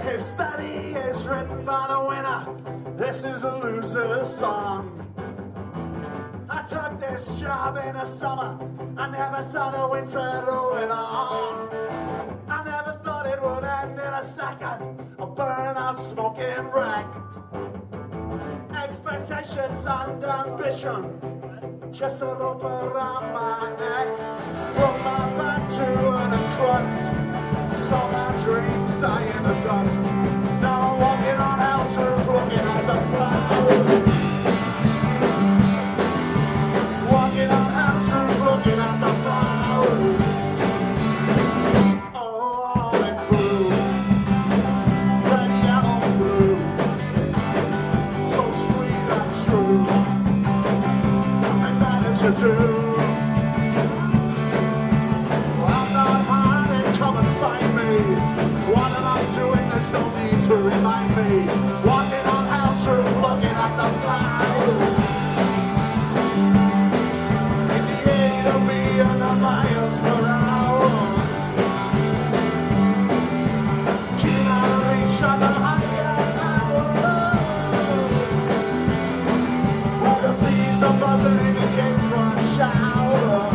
History is written by the winner. This is a loser's song. I took this job in the summer. I never saw the winter rolling on. I never thought it would end in a second. A burn-out smoking wreck. Expectations and ambition, just a rope around my neck. Broke my back to earn a crust. Saw my dreams die in the dust. Now I'm walking on house roofs looking at the flowers. Walking on house roofs looking at the flowers. Oh, all in blue, red, yellow, blue. So sweet and true. Nothing better to do. I'm not hiding, come and find me. What am I doing? There's no need to remind me. Walking on house roof, looking at the flowers. In the aid of me and the miles per hour. Keeping out of reach of the higher power. While the bees are buzzing in the apron shower.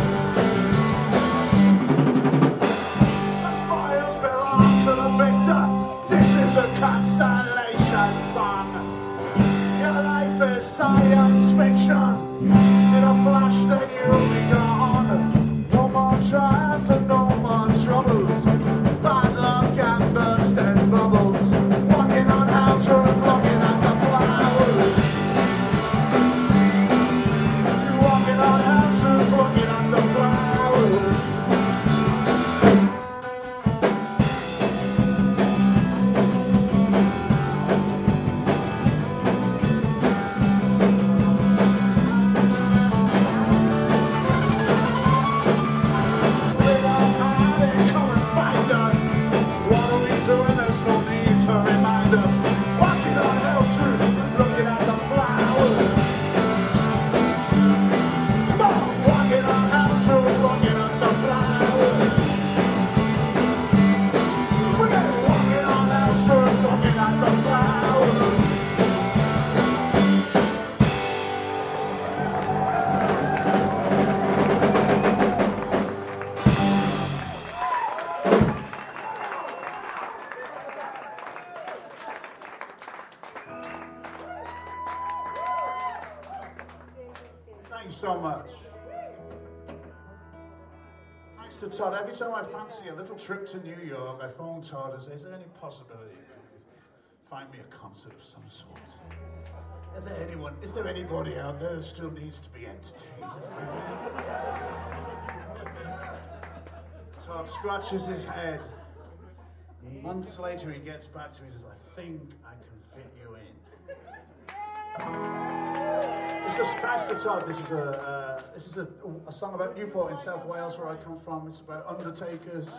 Consolation song. Your life is science fiction. In a flash, then you'll be gone. No more trials and no more troubles. Bad luck and bursting bubbles. Walking on house roof, looking at the flowers. You're walking on house roof, looking at the flowers. Thanks so much. Thanks to Todd. Every time I fancy a little trip to New York, I phone Todd and say, is there any possibility you could find me a concert of some sort? Is there anybody out there that still needs to be entertained? Todd scratches his head. Months later he gets back to me and says, I think I can fit you in. Thanks to Todd. This is a song about Newport in South Wales, where I come from. It's about undertakers